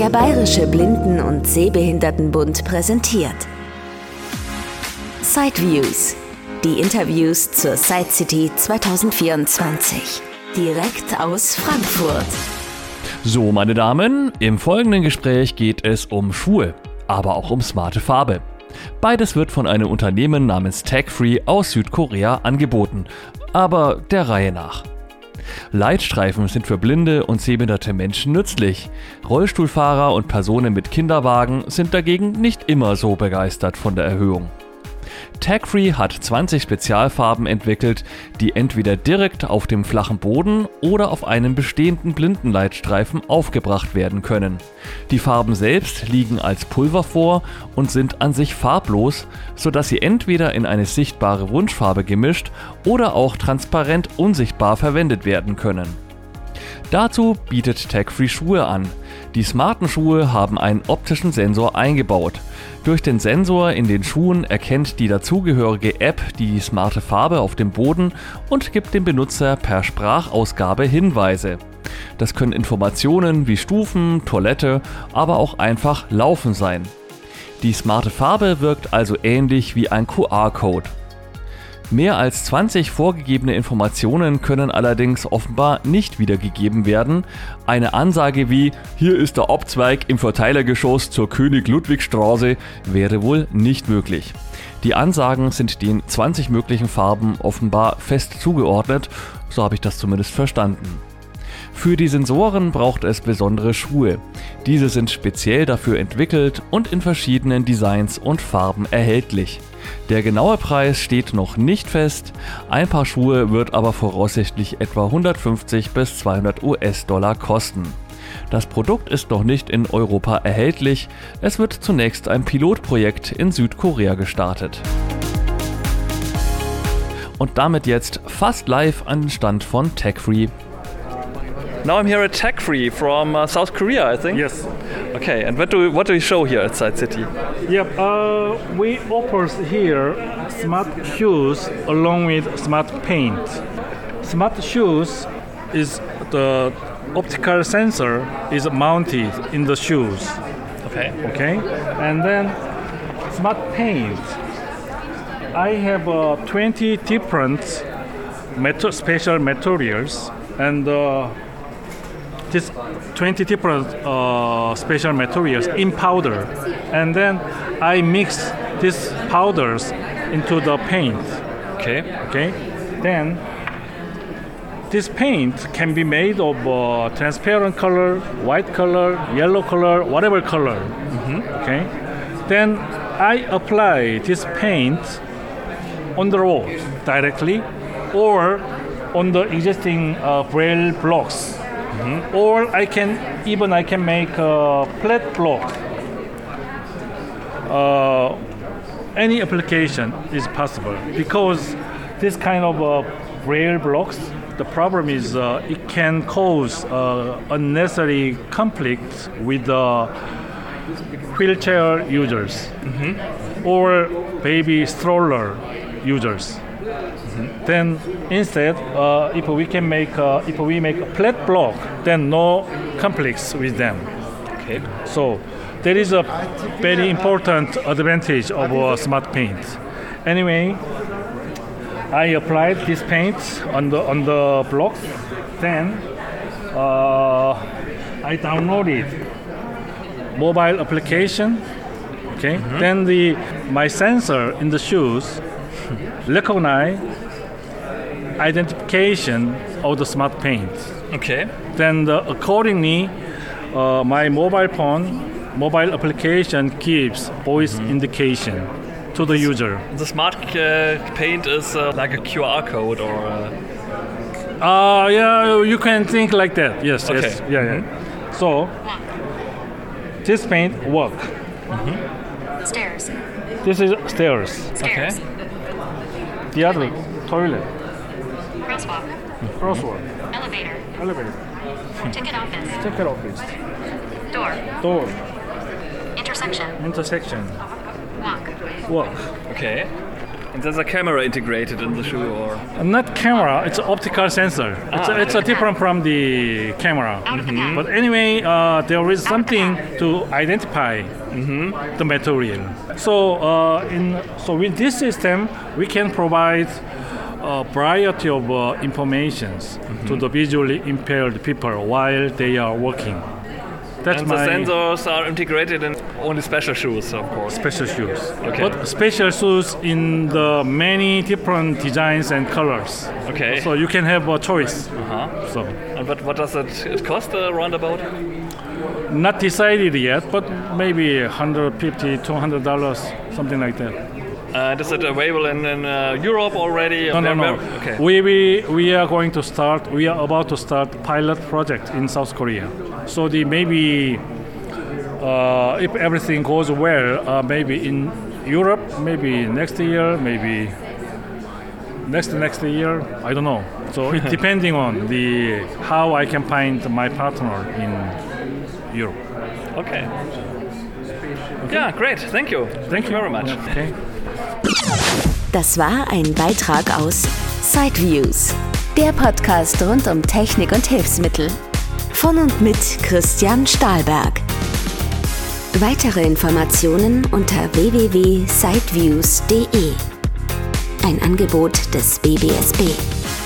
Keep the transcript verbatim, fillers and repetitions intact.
Der Bayerische Blinden- und Sehbehindertenbund präsentiert Sideviews, die Interviews zur Side City zwanzig vierundzwanzig, direkt aus Frankfurt. So, meine Damen, im folgenden Gespräch geht es um Schuhe, aber auch um smarte Farbe. Beides wird von einem Unternehmen namens Tag-Free aus Südkorea angeboten, aber der Reihe nach. Leitstreifen sind für blinde und sehbehinderte Menschen nützlich. Rollstuhlfahrer und Personen mit Kinderwagen sind dagegen nicht immer so begeistert von der Erhöhung. Tag-Free hat zwanzig Spezialfarben entwickelt, die entweder direkt auf dem flachen Boden oder auf einem bestehenden Blindenleitstreifen aufgebracht werden können. Die Farben selbst liegen als Pulver vor und sind an sich farblos, sodass sie entweder in eine sichtbare Wunschfarbe gemischt oder auch transparent unsichtbar verwendet werden können. Dazu bietet Tag-Free Schuhe an. Die smarten Schuhe haben einen optischen Sensor eingebaut. Durch den Sensor in den Schuhen erkennt die dazugehörige App die smarte Farbe auf dem Boden und gibt dem Benutzer per Sprachausgabe Hinweise. Das können Informationen wie Stufen, Toilette, aber auch einfach Laufen sein. Die smarte Farbe wirkt also ähnlich wie ein Q R-Code. Mehr als zwanzig vorgegebene Informationen können allerdings offenbar nicht wiedergegeben werden. Eine Ansage wie „Hier ist der Abzweig im Verteilergeschoss zur König-Ludwig-Straße" wäre wohl nicht möglich. Die Ansagen sind den zwanzig möglichen Farben offenbar fest zugeordnet, so habe ich das zumindest verstanden. Für die Sensoren braucht es besondere Schuhe. Diese sind speziell dafür entwickelt und in verschiedenen Designs und Farben erhältlich. Der genaue Preis steht noch nicht fest, ein Paar Schuhe wird aber voraussichtlich etwa hundertfünfzig bis zweihundert US-Dollar kosten. Das Produkt ist noch nicht in Europa erhältlich, es wird zunächst ein Pilotprojekt in Südkorea gestartet. Und damit jetzt fast live an den Stand von Tag-Free. Now I'm here at Tag-Free from uh, South Korea, I think. Yes. Okay, and what do we, what do we show here at Side City? Yep. Uh, we offer here smart shoes along with smart paint. Smart shoes is the optical sensor is mounted in the shoes. Okay. Okay. And then smart paint. I have uh, twenty different metal, special materials and. Uh, This twenty different uh, special materials in powder, and then I mix these powders into the paint. Okay. Okay. Then this paint can be made of uh, transparent color, white color, yellow color, whatever color. Mm-hmm. Okay. Then I apply this paint on the wall directly, or on the existing uh, braille blocks. Mm-hmm. Or I can even I can make a flat block. Uh, any application is possible because this kind of uh, braille blocks. The problem is uh, it can cause uh, unnecessary conflict with the wheelchair users mm-hmm. or baby stroller users. Mm-hmm. Then instead, uh, if we can make uh, if we make a flat block, then no conflicts with them. Okay. So there is a very important advantage of uh, smart paint. Anyway, I applied this paint on the on the block. Then uh, I downloaded mobile application. Okay. Mm-hmm. Then the my sensor in the shoes recognize identification of the smart paint. Okay. Then the, accordingly, uh, my mobile phone, mobile application gives voice mm-hmm. indication to the user. The smart uh, paint is uh, like a Q R code or. Uh... Uh, yeah, you can think like that. Yes. Okay. Yes. Yeah. Mm-hmm. Yeah. So this paint work. Mm-hmm. Stairs. This is stairs. Stairs. Okay. The other toilet. Crosswalk. Crosswalk. Elevator. Elevator. Ticket office. Ticket office. Door. Door. Intersection. Intersection. Walk. Walk. Okay. And there's a camera integrated in the shoe, or Not camera, it's an optical sensor. It's, Ah, a, it's a different from the camera. Out of the pack. But anyway, uh, there is something to identify the material. So, uh, in so with this system, we can provide a variety of uh, informations to the visually impaired people while they are working. That's and the my sensors are integrated in only special shoes, of course. special shoes. Okay. But special shoes in the many different designs and colors. Okay. So you can have a choice. Uh-huh. So. And but what does it, it cost uh, roundabout? Not decided yet, but maybe one hundred fifty dollars, two hundred dollars, something like that. And is it available in, in uh, Europe already? No, no, Where- no. where- Okay. We, we, we are going to start, we are about to start pilot project in South Korea. So the maybe, uh, if everything goes well, uh, maybe in Europe, maybe next year, maybe next next year, I don't know. So it depending on the how I can find my partner in Europe. Okay. Yeah, great. Thank you. Thank you very much. Okay. Das war ein Beitrag aus Sideviews, der Podcast rund um Technik und Hilfsmittel. Von und mit Christian Stahlberg. Weitere Informationen unter w w w punkt sideviews punkt de. Ein Angebot des B B S B.